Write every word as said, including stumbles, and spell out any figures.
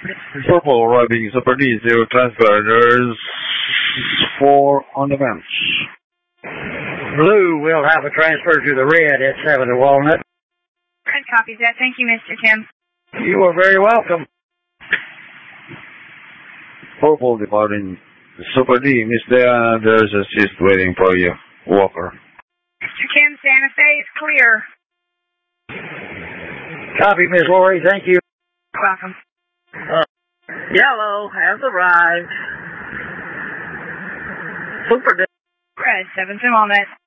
Purple arriving Super D, zero transfer. There's four on the bench. Blue will have a transfer to the red at seven to Walnut. Red copies that. Thank you, Mister Tim. You are very welcome. Purple departing Super D. Miss Diana, there's a assist waiting for you. Walker. Mister Tim, Santa Fe is clear. Copy, Miss Lori. Thank you. Welcome. Uh, yellow has arrived. Super D. Red, seven to Walnut.